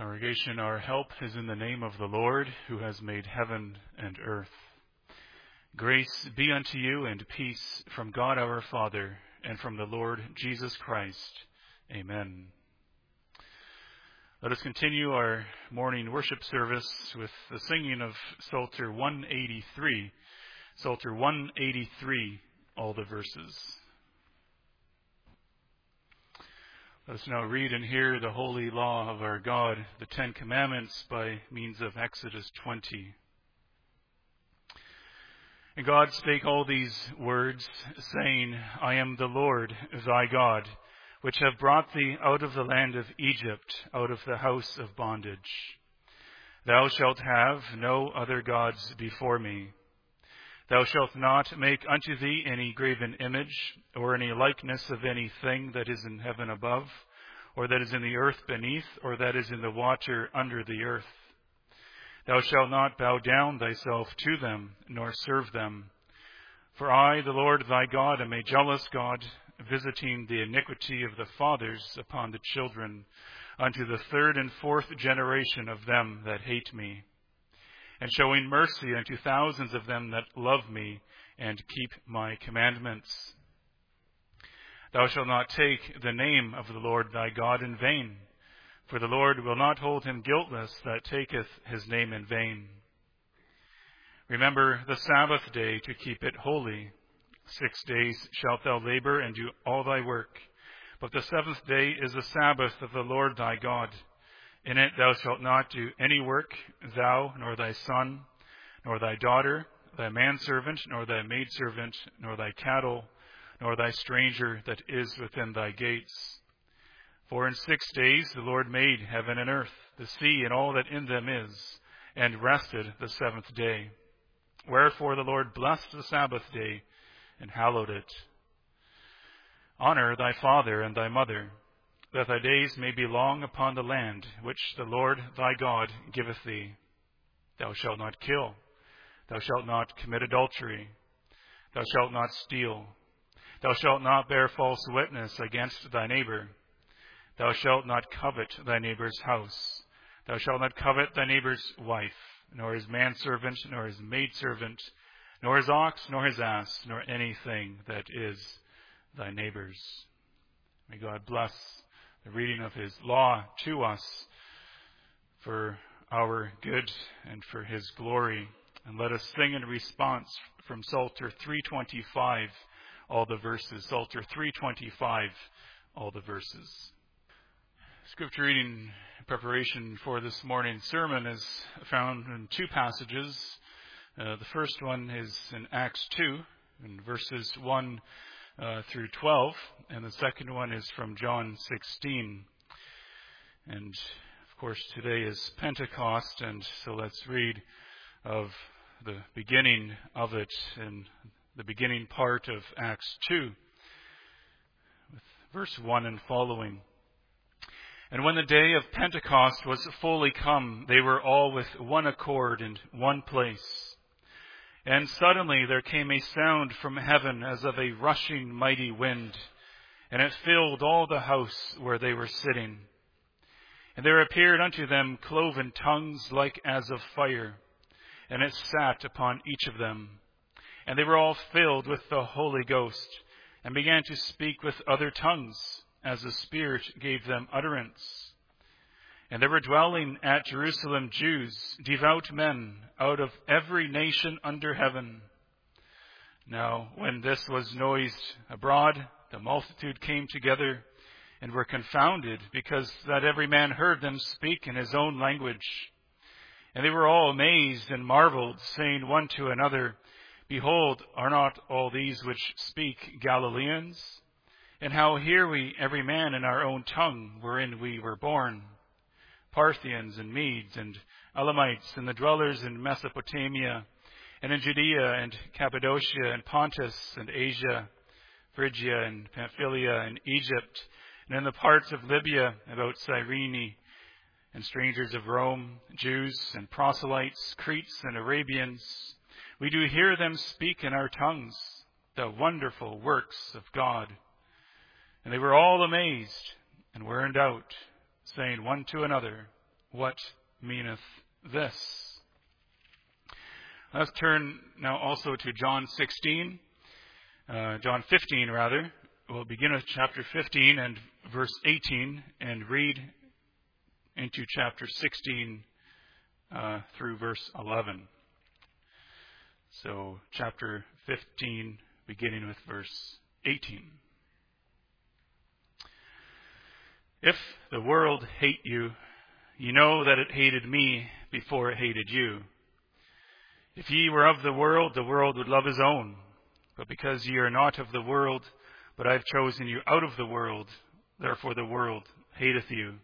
Congregation, our help is in the name of the Lord, who has made heaven and earth. Grace be unto you and peace from God our Father and from the Lord Jesus Christ. Amen. Let us continue our morning worship service with the singing of Psalter 183. Psalter 183, all the verses. Let us now read and hear the holy law of our God, the Ten Commandments, by means of Exodus 20. And God spake all these words, saying, I am the Lord thy God, which have brought thee out of the land of Egypt, out of the house of bondage. Thou shalt have no other gods before me. Thou shalt not make unto thee any graven image, or any likeness of anything that is in heaven above, or that is in the earth beneath, or that is in the water under the earth. Thou shalt not bow down thyself to them, nor serve them. For I, the Lord thy God, am a jealous God, visiting the iniquity of the fathers upon the children, unto the third and fourth generation of them that hate me, and showing mercy unto thousands of them that love me, and keep my commandments. Thou shalt not take the name of the Lord thy God in vain, for the Lord will not hold him guiltless that taketh his name in vain. Remember the Sabbath day to keep it holy. 6 days shalt thou labor and do all thy work, but the seventh day is the Sabbath of the Lord thy God. In it thou shalt not do any work, thou, nor thy son, nor thy daughter, thy manservant, nor thy maidservant, nor thy cattle, nor thy stranger that is within thy gates. For in 6 days the Lord made heaven and earth, the sea and all that in them is, and rested the seventh day. Wherefore the Lord blessed the Sabbath day, and hallowed it. Honor thy father and thy mother, that thy days may be long upon the land which the Lord thy God giveth thee. Thou shalt not kill. Thou shalt not commit adultery. Thou shalt not steal. Thou shalt not bear false witness against thy neighbor. Thou shalt not covet thy neighbor's house. Thou shalt not covet thy neighbor's wife, nor his manservant, nor his maidservant, nor his ox, nor his ass, nor anything that is thy neighbor's. May God bless the reading of his law to us for our good and for his glory. And let us sing in response from Psalter 325, all the verses. Psalter 325, all the verses. Scripture reading in preparation for this morning's sermon is found in two passages. The first one is in Acts 2, in verses 1 through 12, and the second one is from John 16. And of course today is Pentecost, and so let's read of the beginning of it in the beginning part of Acts 2, with verse 1 and following. And when the day of Pentecost was fully come, they were all with one accord in one place. And suddenly there came a sound from heaven as of a rushing mighty wind, and it filled all the house where they were sitting. And there appeared unto them cloven tongues like as of fire, and it sat upon each of them. And they were all filled with the Holy Ghost, and began to speak with other tongues, as the Spirit gave them utterance. And there were dwelling at Jerusalem Jews, devout men, out of every nation under heaven. Now, when this was noised abroad, the multitude came together, and were confounded, because that every man heard them speak in his own language. And they were all amazed and marveled, saying one to another, Behold, are not all these which speak Galileans? And how hear we every man in our own tongue wherein we were born? Parthians and Medes and Elamites and the dwellers in Mesopotamia and in Judea and Cappadocia and Pontus and Asia, Phrygia and Pamphylia and Egypt, and in the parts of Libya about Cyrene, and strangers of Rome, Jews and proselytes, Cretes and Arabians, we do hear them speak in our tongues the wonderful works of God. And they were all amazed and were in doubt, saying one to another, what meaneth this? Let's turn now also to John 15 rather. We'll begin with chapter 15 and verse 18 and read into chapter 16 through verse 11. So chapter 15 beginning with verse 18. If the world hate you, ye know that it hated me before it hated you. If ye were of the world would love his own. But because ye are not of the world, but I have chosen you out of the world, therefore the world hateth you.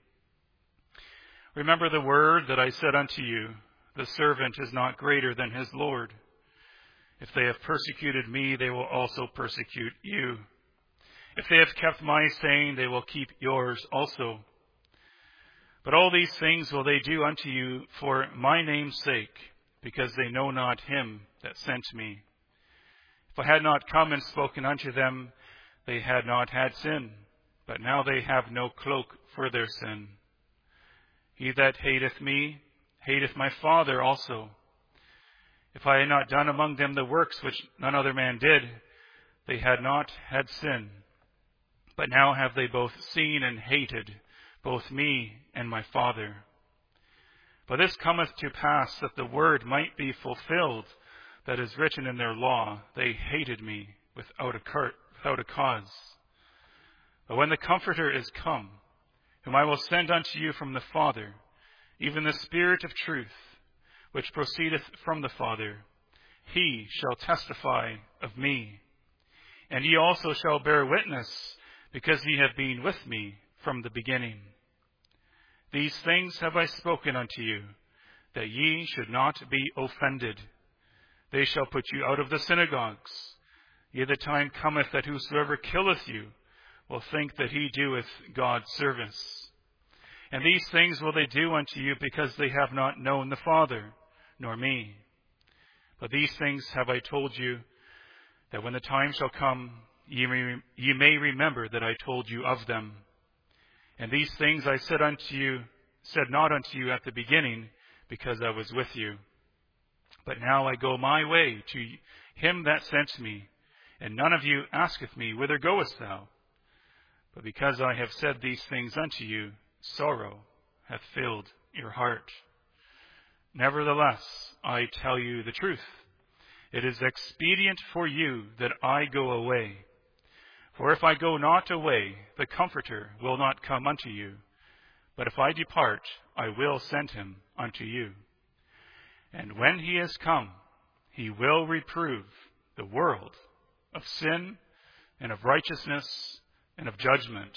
Remember the word that I said unto you, the servant is not greater than his Lord. If they have persecuted me, they will also persecute you. If they have kept my saying, they will keep yours also. But all these things will they do unto you for my name's sake, because they know not him that sent me. If I had not come and spoken unto them, they had not had sin, but now they have no cloak for their sin. He that hateth me, hateth my Father also. If I had not done among them the works which none other man did, they had not had sin. But now have they both seen and hated, both me and my Father. But this cometh to pass, that the word might be fulfilled, that is written in their law, they hated me without a cause. But when the Comforter is come, whom I will send unto you from the Father, even the Spirit of truth, which proceedeth from the Father, he shall testify of me. And ye also shall bear witness, because ye have been with me from the beginning. These things have I spoken unto you, that ye should not be offended. They shall put you out of the synagogues. Yea, the time cometh that whosoever killeth you will think that he doeth God service. And these things will they do unto you, because they have not known the Father, nor me. But these things have I told you, that when the time shall come, ye may remember that I told you of them. And these things I said not unto you at the beginning, because I was with you. But now I go my way to him that sent me, and none of you asketh me, whither goest thou? But because I have said these things unto you, sorrow hath filled your heart. Nevertheless, I tell you the truth. It is expedient for you that I go away. For if I go not away, the Comforter will not come unto you. But if I depart, I will send him unto you. And when he is come, he will reprove the world of sin and of righteousness and of judgment.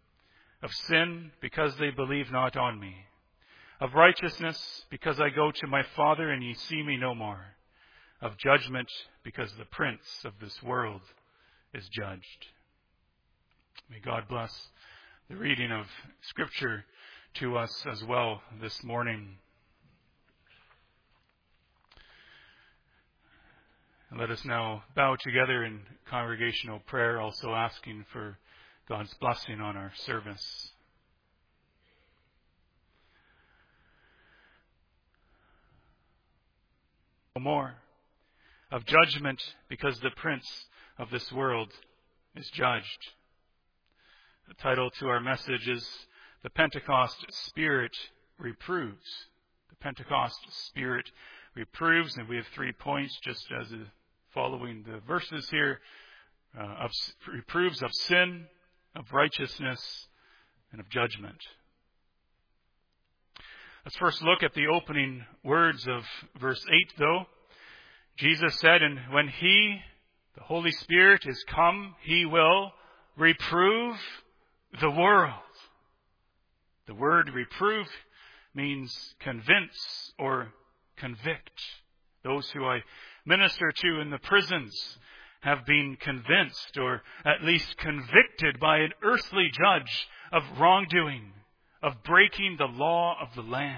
Of sin, because they believe not on me. Of righteousness, because I go to my Father and ye see me no more. Of judgment, because the prince of this world is judged. May God bless the reading of Scripture to us as well this morning. And let us now bow together in congregational prayer, also asking for God's blessing on our service. No more of judgment, because the prince of this world is judged. The title to our message is The Pentecost Spirit Reproves. The Pentecost Spirit reproves, and we have 3 points just as following the verses here. Reproves of sin, of righteousness, and of judgment. Let's first look at the opening words of verse 8, though. Jesus said, and when he, the Holy Spirit, is come, he will reprove the world. The word reprove means convince or convict. Those who I minister to in the prisons have been convinced or at least convicted by an earthly judge of wrongdoing, of breaking the law of the land.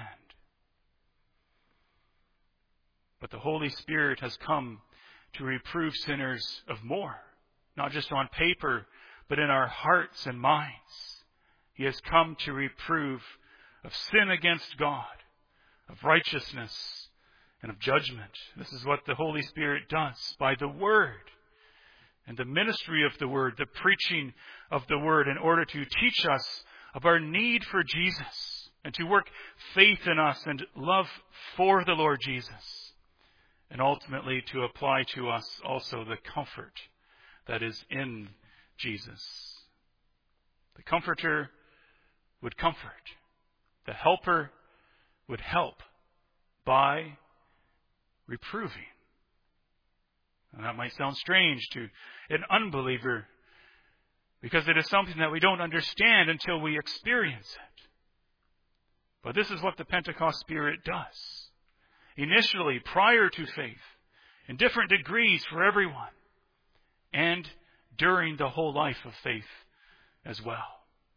But the Holy Spirit has come to reprove sinners of more, not just on paper, but in our hearts and minds. He has come to reprove of sin against God, of righteousness, and of judgment. This is what the Holy Spirit does by the Word and the ministry of the Word, the preaching of the Word, in order to teach us of our need for Jesus and to work faith in us and love for the Lord Jesus, and ultimately to apply to us also the comfort that is in Jesus. The Comforter would comfort. The Helper would help by reproving. And that might sound strange to an unbeliever, because it is something that we don't understand until we experience it. But this is what the Pentecost Spirit does. Initially, prior to faith, in different degrees for everyone, and during the whole life of faith as well.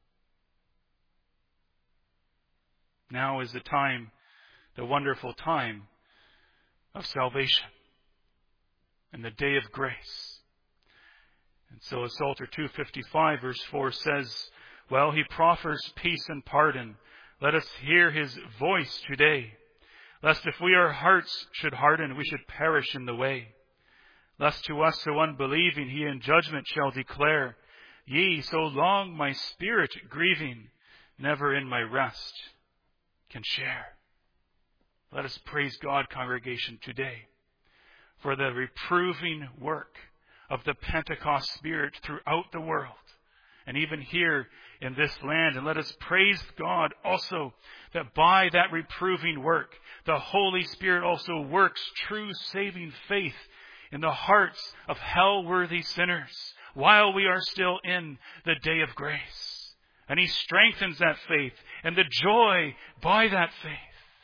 Now is the time, the wonderful time of salvation and the day of grace. And so as Psalter 255 verse 4 says, "While he proffers peace and pardon, let us hear his voice today. Lest if our hearts should harden, we should perish in the way. Lest to us so unbelieving he in judgment shall declare, Yea, so long my spirit grieving, never in my rest can share." Let us praise God, congregation, today for the reproving work of the Pentecost Spirit throughout the world, and even here in this land. And let us praise God also that by that reproving work, the Holy Spirit also works true saving faith in the hearts of hell-worthy sinners while we are still in the day of grace. And he strengthens that faith and the joy by that faith.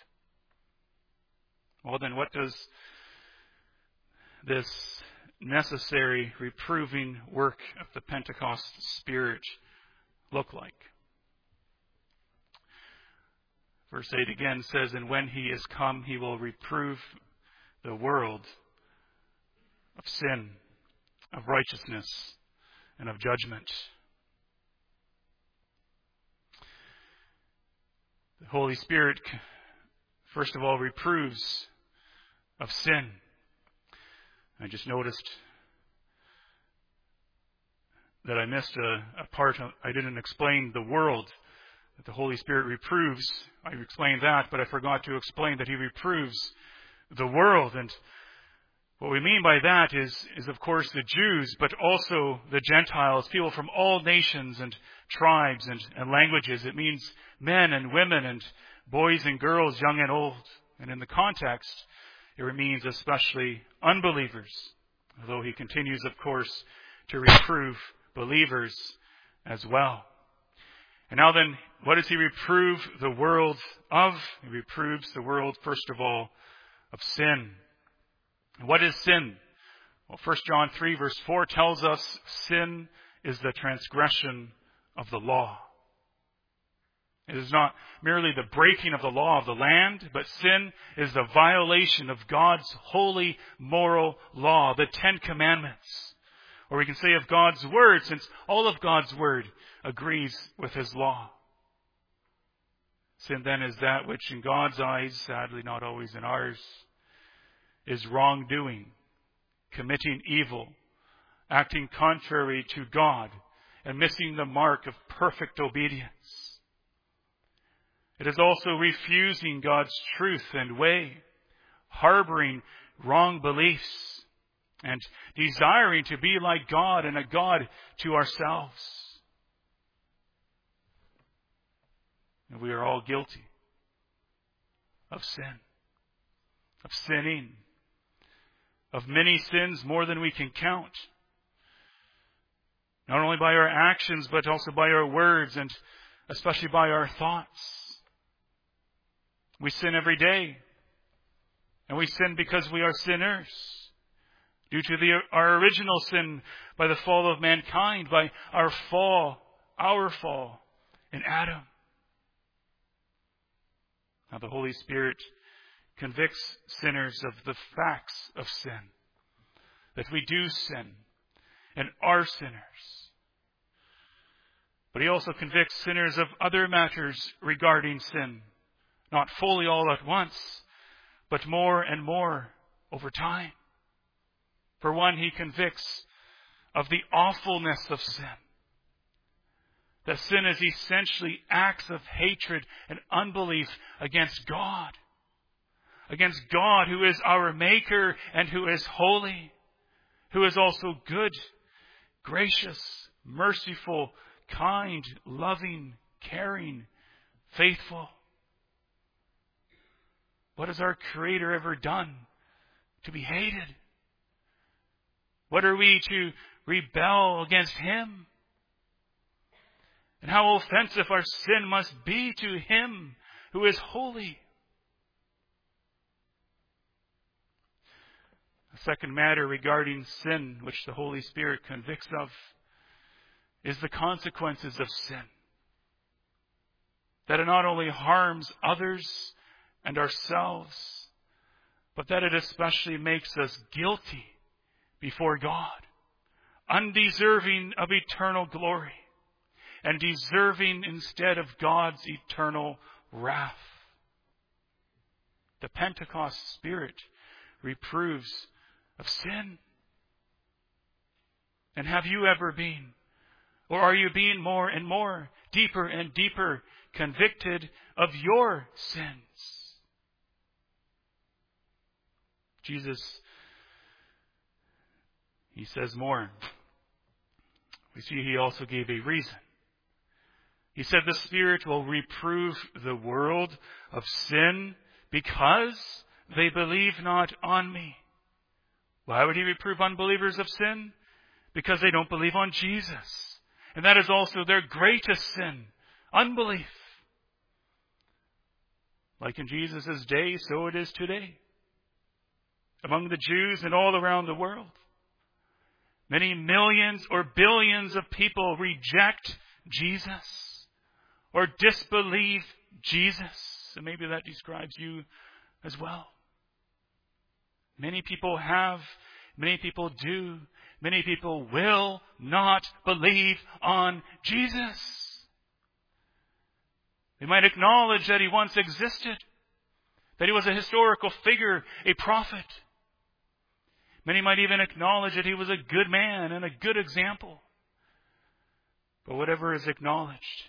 Well, then what does this necessary reproving work of the Pentecost Spirit look like? Verse 8 again says, "And when he is come, he will reprove the world of sin, of righteousness, and of judgment." The Holy Spirit, first of all, reproves of sin. I just noticed that I missed a part. I didn't explain the world that the Holy Spirit reproves. I explained that, but I forgot to explain that he reproves the world. And what we mean by that is of course the Jews, but also the Gentiles, people from all nations and tribes and languages. It means men and women and boys and girls, young and old. And in the context, it means especially unbelievers, although he continues, of course, to reprove believers as well. And now then, what does he reprove the world of? He reproves the world, first of all, of sin. What is sin? Well, 1 John 3 verse 4 tells us sin is the transgression of the law. It is not merely the breaking of the law of the land, but sin is the violation of God's holy moral law, the 10 Commandments. Or we can say of God's Word, since all of God's Word agrees with His law. Sin then is that which in God's eyes, sadly not always in ours, is wrongdoing, committing evil, acting contrary to God, and missing the mark of perfect obedience. It is also refusing God's truth and way, harboring wrong beliefs, and desiring to be like God and a God to ourselves. And we are all guilty of sin, of sinning, of many sins, more than we can count. Not only by our actions, but also by our words and especially by our thoughts. We sin every day. And we sin because we are sinners. Due to our original sin by the fall of mankind, by our fall in Adam. Now the Holy Spirit convicts sinners of the facts of sin. That we do sin and are sinners. But he also convicts sinners of other matters regarding sin. Not fully all at once, but more and more over time. For one, he convicts of the awfulness of sin. That sin is essentially acts of hatred and unbelief against God. Against God, who is our Maker and who is holy, who is also good, gracious, merciful, kind, loving, caring, faithful. What has our Creator ever done to be hated? What are we to rebel against Him? And how offensive our sin must be to Him who is holy. The second matter regarding sin, which the Holy Spirit convicts of, is the consequences of sin. That it not only harms others and ourselves, but that it especially makes us guilty before God, undeserving of eternal glory, and deserving instead of God's eternal wrath. The Pentecost Spirit reproves of sin. And have you ever been, or are you being more and more, deeper and deeper convicted of your sins? Jesus, he says more. We see he also gave a reason. He said the Spirit will reprove the world of sin because they believe not on me. Why would he reprove unbelievers of sin? Because they don't believe on Jesus. And that is also their greatest sin, unbelief. Like in Jesus' day, so it is today. Among the Jews and all around the world. Many millions or billions of people reject Jesus or disbelieve Jesus. And maybe that describes you as well. Many people have, many people do, many people will not believe on Jesus. They might acknowledge that he once existed, that he was a historical figure, a prophet. Many might even acknowledge that he was a good man and a good example. But whatever is acknowledged,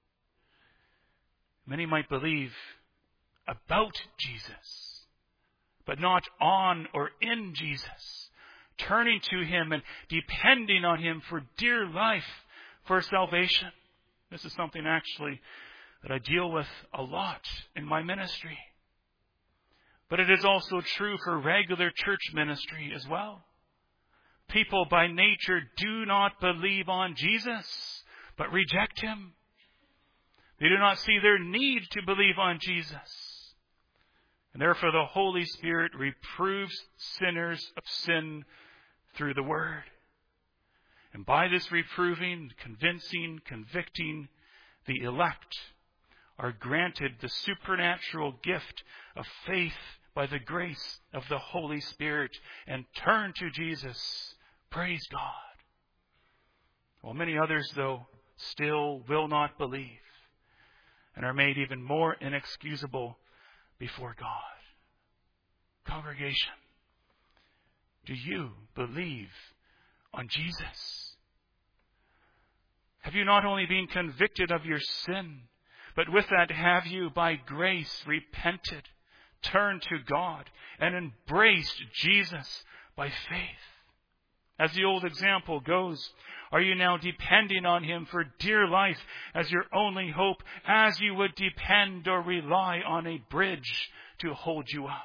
many might believe about Jesus, but not on or in Jesus, turning to him and depending on him for dear life, for salvation. This is something actually that I deal with a lot in my ministry. But it is also true for regular church ministry as well. People by nature do not believe on Jesus, but reject him. They do not see their need to believe on Jesus. And therefore the Holy Spirit reproves sinners of sin through the Word. And by this reproving, convincing, convicting, the elect are granted the supernatural gift of faith by the grace of the Holy Spirit and turn to Jesus. Praise God. While many others, though, still will not believe and are made even more inexcusable before God. Congregation, do you believe on Jesus? Have you not only been convicted of your sin, but with that have you by grace repented, turned to God, and embraced Jesus by faith? As the old example goes, are you now depending on him for dear life as your only hope, as you would depend or rely on a bridge to hold you up?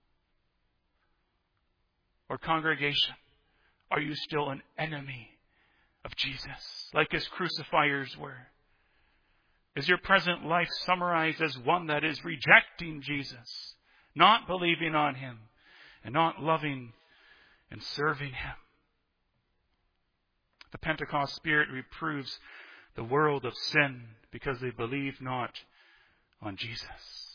Or congregation, are you still an enemy of Jesus, like his crucifiers were? Is your present life summarized as one that is rejecting Jesus, not believing on him, and not loving and serving him? The Pentecost Spirit reproves the world of sin because they believe not on Jesus.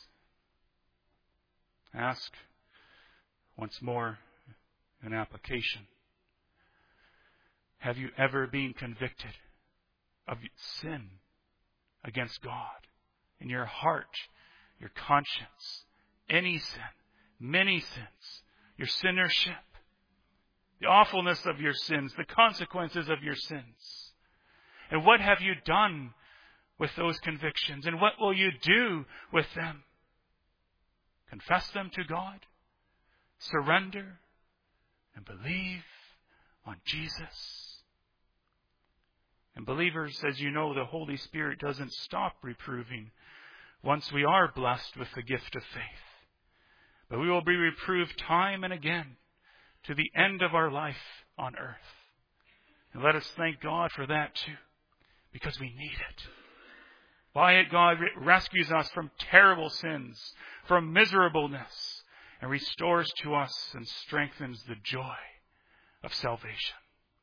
Ask once more an application. Have you ever been convicted of sin against God in your heart, your conscience, any sin, many sins, your sinnership, the awfulness of your sins, the consequences of your sins. And what have you done with those convictions? And what will you do with them? Confess them to God, surrender, and believe on Jesus. And believers, as you know, the Holy Spirit doesn't stop reproving once we are blessed with the gift of faith. But we will be reproved time and again to the end of our life on earth. And let us thank God for that too, because we need it. By it, God rescues us from terrible sins, from miserableness, and restores to us and strengthens the joy of salvation.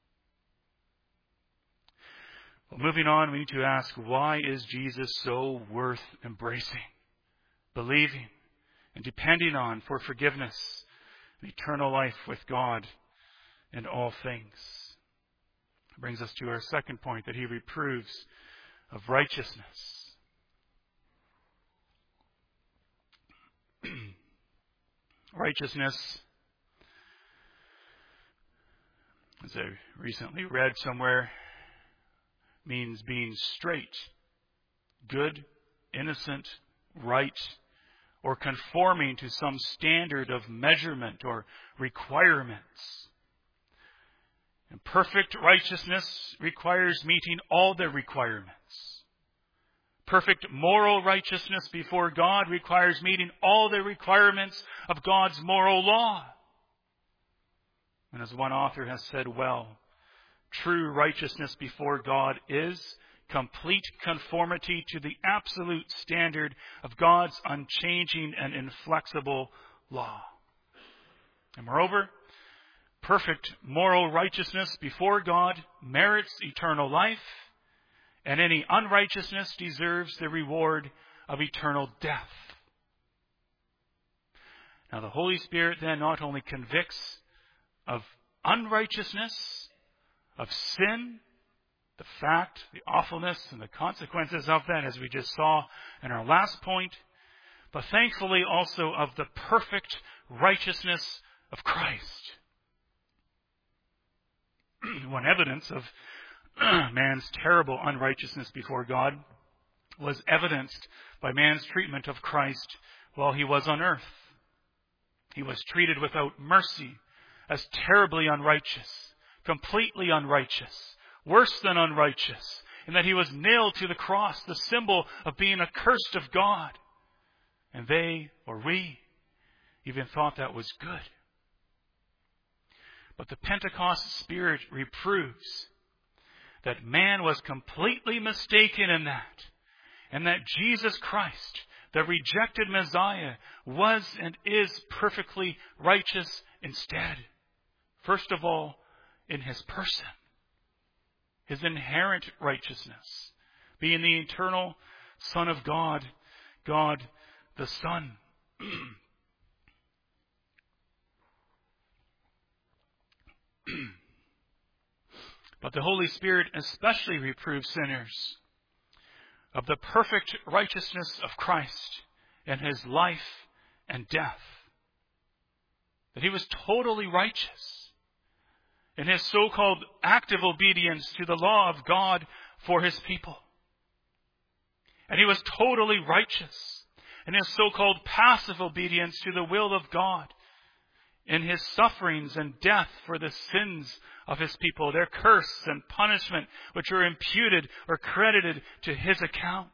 Well, moving on, we need to ask, why is Jesus so worth embracing, believing, and depending on for forgiveness and eternal life with God in all things? It brings us to our second point, that he reproves of righteousness. Righteousness, as I recently read somewhere, means being straight, good, innocent, right, or conforming to some standard of measurement or requirements. And perfect righteousness requires meeting all the requirements. Perfect moral righteousness before God requires meeting all the requirements of God's moral law. And as one author has said well, true righteousness before God is complete conformity to the absolute standard of God's unchanging and inflexible law. And moreover, perfect moral righteousness before God merits eternal life, and any unrighteousness deserves the reward of eternal death. Now the Holy Spirit then not only convicts of unrighteousness, of sin, the fact, the awfulness, and the consequences of that, as we just saw in our last point, but thankfully also of the perfect righteousness of Christ. One evidence of man's terrible unrighteousness before God was evidenced by man's treatment of Christ while he was on earth. He was treated without mercy as terribly unrighteous, completely unrighteous, worse than unrighteous, in that he was nailed to the cross, the symbol of being accursed of God. And they, or we, even thought that was good. But the Pentecost Spirit reproves that man was completely mistaken in that, and that Jesus Christ, the rejected Messiah, was and is perfectly righteous instead. First of all, in his person, his inherent righteousness, being the eternal Son of God, God the Son. But the Holy Spirit especially reproves sinners of the perfect righteousness of Christ in his life and death. That he was totally righteous in his so-called active obedience to the law of God for his people. And he was totally righteous in his so-called passive obedience to the will of God, in his sufferings and death for the sins of his people, their curse and punishment which were imputed or credited to his account.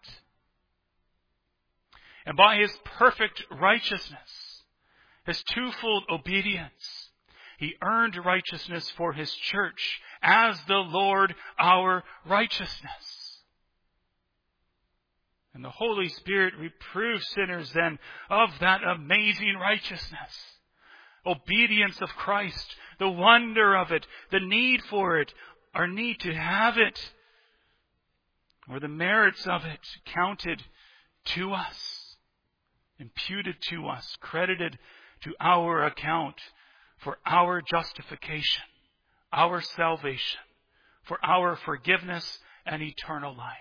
And by his perfect righteousness, his twofold obedience, he earned righteousness for his church as the Lord our righteousness. And the Holy Spirit reproves sinners then of that amazing righteousness. Obedience of Christ, the wonder of it, the need for it, our need to have it, or the merits of it counted to us, imputed to us, credited to our account for our justification, our salvation, for our forgiveness and eternal life.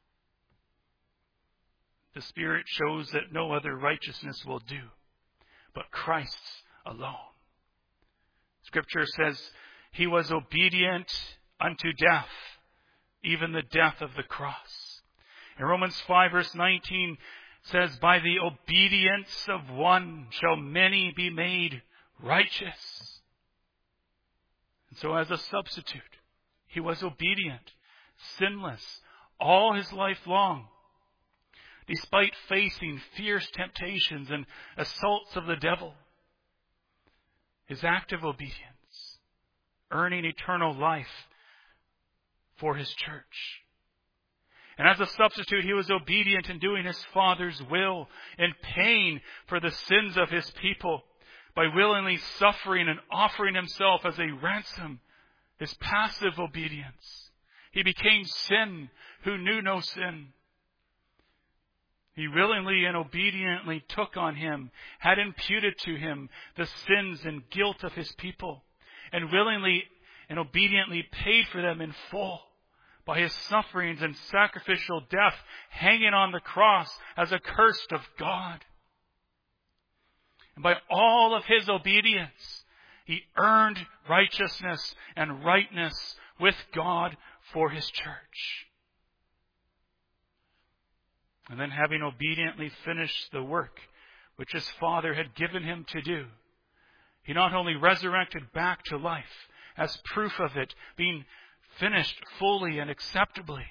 The Spirit shows that no other righteousness will do, but Christ's alone. Scripture says he was obedient unto death, even the death of the cross. In Romans 5 verse 19 says, by the obedience of one shall many be made righteous. And so as a substitute, he was obedient, sinless, all his life long, despite facing fierce temptations and assaults of the devil. His active obedience, earning eternal life for his church. And as a substitute, he was obedient in doing his Father's will and paying for the sins of his people by willingly suffering and offering himself as a ransom, his passive obedience. He became sin who knew no sin. He willingly and obediently took on him, had imputed to him the sins and guilt of his people, and willingly and obediently paid for them in full by his sufferings and sacrificial death, hanging on the cross as accursed of God. And by all of his obedience, he earned righteousness and rightness with God for his church. And then, having obediently finished the work which his Father had given him to do, he not only resurrected back to life as proof of it being finished fully and acceptably,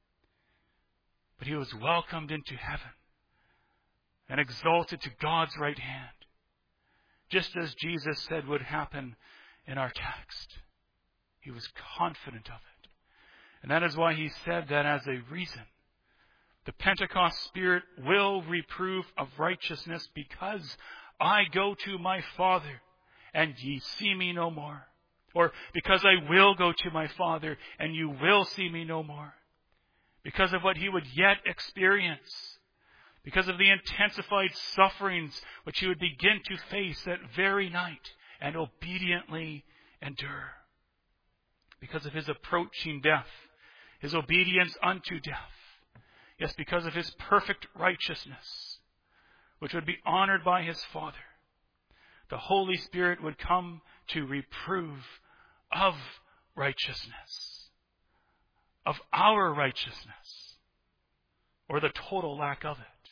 but he was welcomed into heaven and exalted to God's right hand, just as Jesus said would happen in our text. He was confident of it. And that is why he said that as a reason. The Pentecost Spirit will reprove of righteousness, because I go to my Father, and ye see me no more. Or because I will go to my Father, and you will see me no more. Because of what he would yet experience. Because of the intensified sufferings which he would begin to face that very night and obediently endure. Because of his approaching death, his obedience unto death. Yes, because of his perfect righteousness, which would be honored by his Father, the Holy Spirit would come to reprove of righteousness, of our righteousness, or the total lack of it,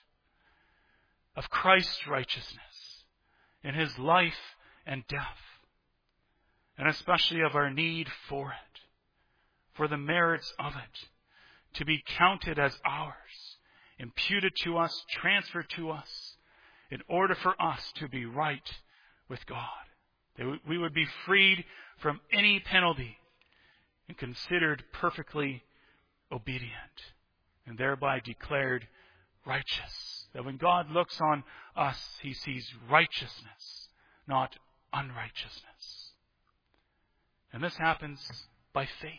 of Christ's righteousness in his life and death, and especially of our need for it, for the merits of it, to be counted as ours, imputed to us, transferred to us, in order for us to be right with God. That we would be freed from any penalty and considered perfectly obedient, and thereby declared righteous. That when God looks on us, he sees righteousness, not unrighteousness. And this happens by faith.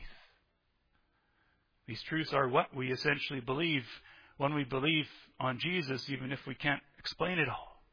These truths are what we essentially believe when we believe on Jesus, even if we can't explain it all.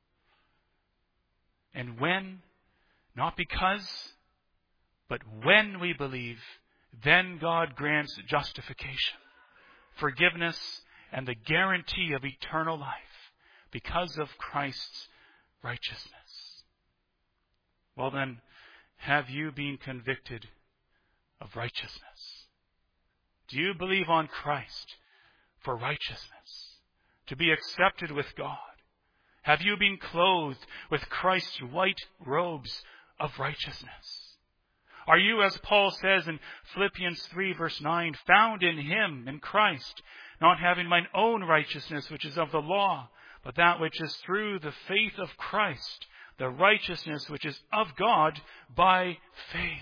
And when, not because, but when we believe, then God grants justification, forgiveness, and the guarantee of eternal life because of Christ's righteousness. Well then, have you been convicted of righteousness? Do you believe on Christ for righteousness, to be accepted with God? Have you been clothed with Christ's white robes of righteousness? Are you, as Paul says in Philippians 3 verse 9, found in him, in Christ, not having mine own righteousness which is of the law, but that which is through the faith of Christ, the righteousness which is of God by faith?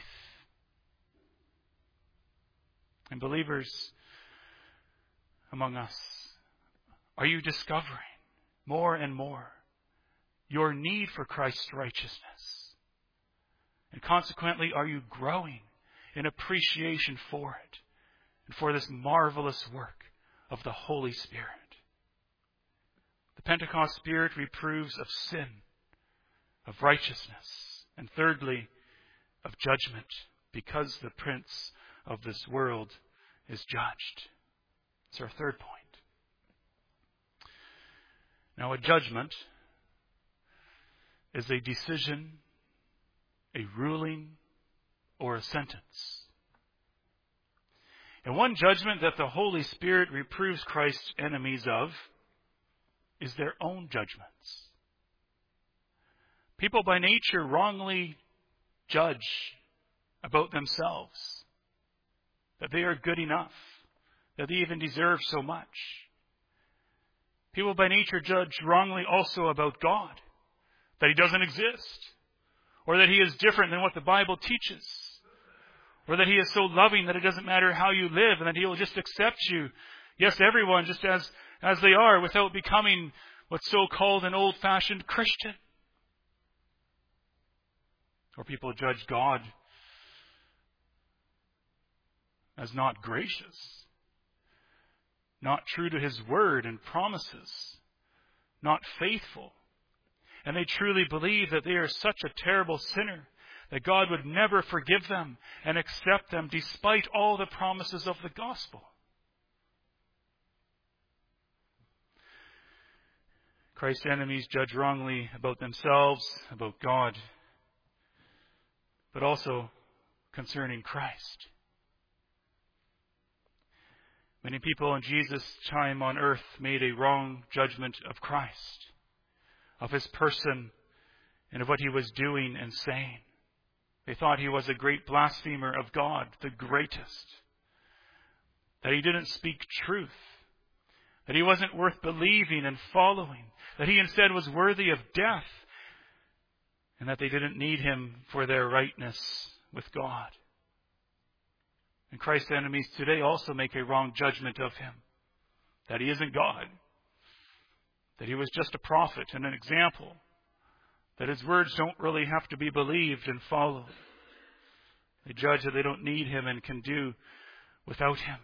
And believers among us, are you discovering more and more your need for Christ's righteousness? And consequently, are you growing in appreciation for it and for this marvelous work of the Holy Spirit? The Pentecost Spirit reproves of sin, of righteousness, and thirdly, of judgment, because the prince of this world is judged. It's our third point. Now, a judgment is a decision, a ruling, or a sentence. And one judgment that the Holy Spirit reproves Christ's enemies of is their own judgments. People by nature wrongly judge about themselves, that they are good enough, that they even deserve so much. People by nature judge wrongly also about God, that He doesn't exist, or that He is different than what the Bible teaches, or that He is so loving that it doesn't matter how you live and that He will just accept you, yes, everyone, just as they are, without becoming what's so-called an old-fashioned Christian. Or people judge God as not gracious, not true to His word and promises, not faithful. And they truly believe that they are such a terrible sinner that God would never forgive them and accept them despite all the promises of the gospel. Christ's enemies judge wrongly about themselves, about God, but also concerning Christ. Many people in Jesus' time on earth made a wrong judgment of Christ, of His person, and of what He was doing and saying. They thought He was a great blasphemer of God, the greatest, that He didn't speak truth, that He wasn't worth believing and following, that He instead was worthy of death, and that they didn't need Him for their rightness with God. And Christ's enemies today also make a wrong judgment of Him, that He isn't God, that He was just a prophet and an example, that His words don't really have to be believed and followed. They judge that they don't need Him and can do without Him.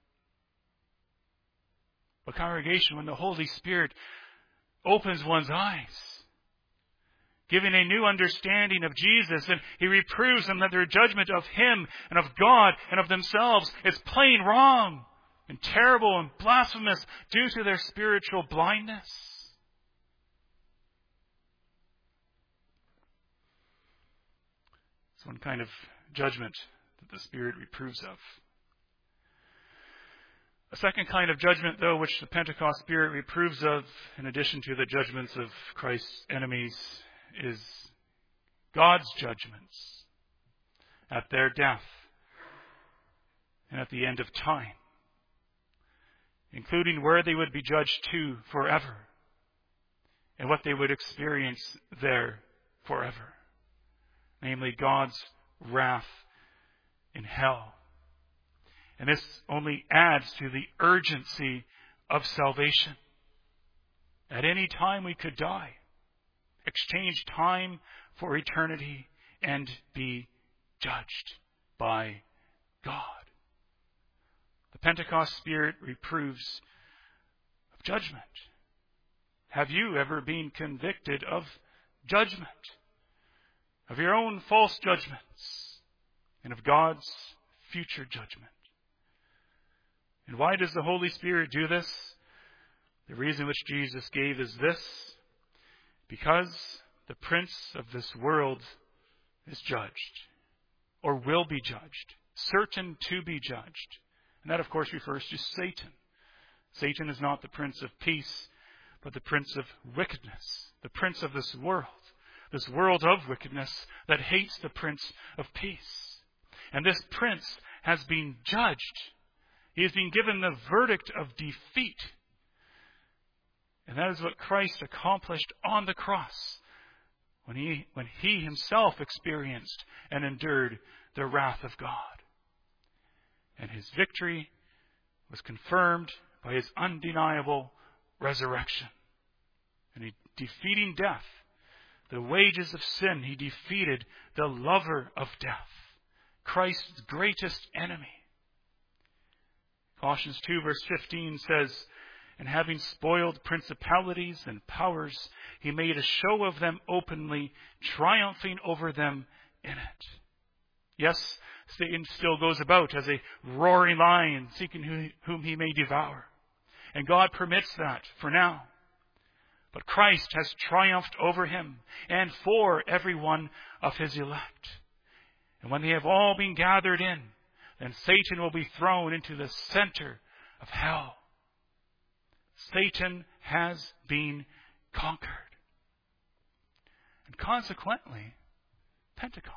But congregation, when the Holy Spirit opens one's eyes, giving a new understanding of Jesus, and He reproves them that their judgment of Him and of God and of themselves is plain wrong and terrible and blasphemous due to their spiritual blindness. It's one kind of judgment that the Spirit reproves of. A second kind of judgment, though, which the Pentecost Spirit reproves of, in addition to the judgments of Christ's enemies, is God's judgments at their death and at the end of time, including where they would be judged to forever and what they would experience there forever, namely God's wrath in hell. And this only adds to the urgency of salvation. At any time we could die, exchange time for eternity, and be judged by God. The Pentecost Spirit reproves of judgment. Have you ever been convicted of judgment? Of your own false judgments and of God's future judgment? And why does the Holy Spirit do this? The reason which Jesus gave is this: because the prince of this world is judged, or will be judged, certain to be judged. And that, of course, refers to Satan. Satan is not the prince of peace, but the prince of wickedness, the prince of this world of wickedness that hates the prince of peace. And this prince has been judged. He has been given the verdict of defeat. And that is what Christ accomplished on the cross when he himself experienced and endured the wrath of God. And his victory was confirmed by his undeniable resurrection. And he defeating death, the wages of sin, he defeated the lover of death, Christ's greatest enemy. Colossians 2 verse 15 says, "And having spoiled principalities and powers, he made a show of them openly, triumphing over them in it." Yes, Satan still goes about as a roaring lion, seeking whom he may devour. And God permits that for now. But Christ has triumphed over him and for every one of his elect. And when they have all been gathered in, then Satan will be thrown into the center of hell. Satan has been conquered. And consequently, Pentecost.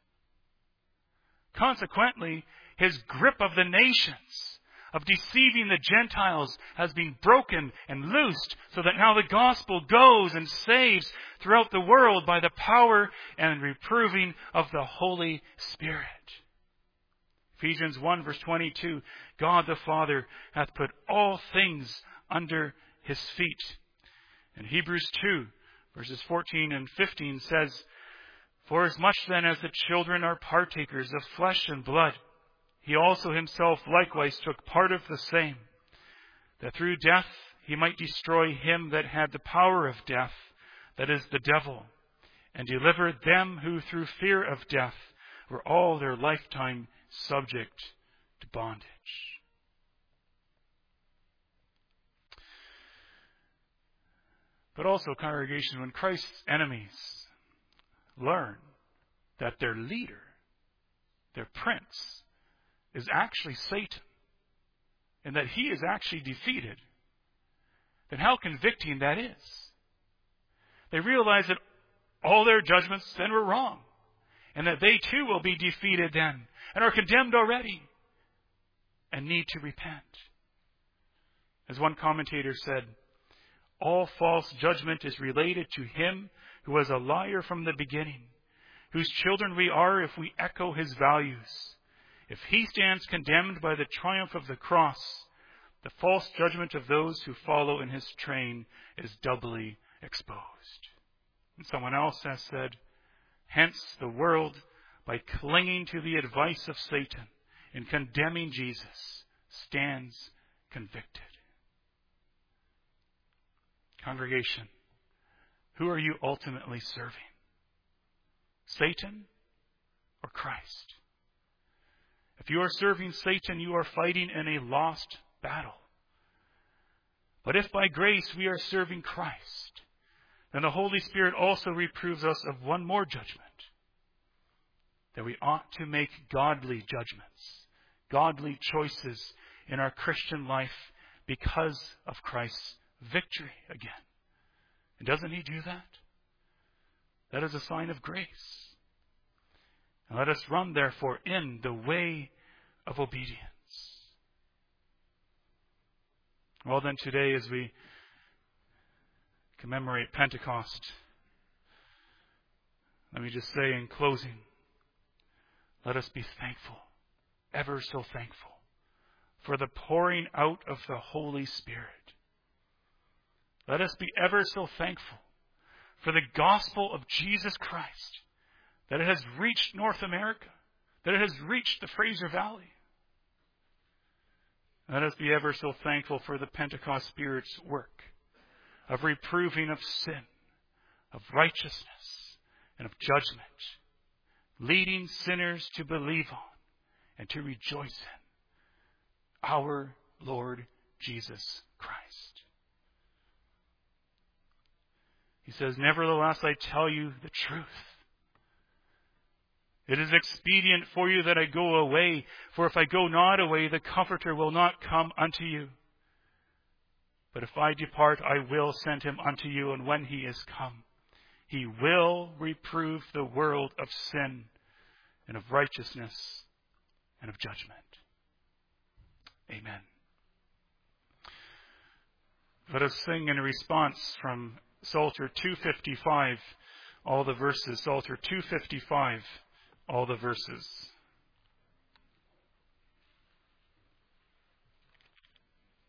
Consequently, his grip of the nations, of deceiving the Gentiles, has been broken and loosed, so that now the gospel goes and saves throughout the world by the power and reproving of the Holy Spirit. Ephesians 1 verse 22, God the Father hath put all things under his feet. And Hebrews 2 verses 14 and 15 says, For as much then as the children are partakers of flesh and blood, he also himself likewise took part of the same, that through death he might destroy him that had the power of death, that is, the devil, and deliver them who through fear of death were all their lifetime subject to bondage. But also, congregation, when Christ's enemies learn that their leader, their prince, is actually Satan, and that he is actually defeated, then how convicting that is. They realize that all their judgments then were wrong, and that they too will be defeated then, and are condemned already, and need to repent. As one commentator said, all false judgment is related to him who was a liar from the beginning, whose children we are if we echo his values. If he stands condemned by the triumph of the cross, the false judgment of those who follow in his train is doubly exposed. And someone else has said, hence the world, by clinging to the advice of Satan in condemning Jesus, stands convicted. Congregation, who are you ultimately serving? Satan or Christ? If you are serving Satan, you are fighting in a lost battle. But if by grace we are serving Christ, then the Holy Spirit also reproves us of one more judgment, that we ought to make godly judgments, godly choices in our Christian life because of Christ's victory again. And doesn't he do that? That is a sign of grace. And let us run, therefore, in the way of obedience. Well, then, today, as we commemorate Pentecost, let me just say in closing, let us be thankful, ever so thankful, for the pouring out of the Holy Spirit. Let us be ever so thankful for the gospel of Jesus Christ, that it has reached North America, that it has reached the Fraser Valley. Let us be ever so thankful for the Pentecost Spirit's work of reproving of sin, of righteousness, and of judgment, leading sinners to believe on and to rejoice in our Lord Jesus Christ. He says, nevertheless, I tell you the truth. It is expedient for you that I go away, for if I go not away, the Comforter will not come unto you. But if I depart, I will send him unto you, and when he is come, he will reprove the world of sin and of righteousness and of judgment. Amen. Let us sing in response from Psalter 255, all the verses. Psalter 255, all the verses.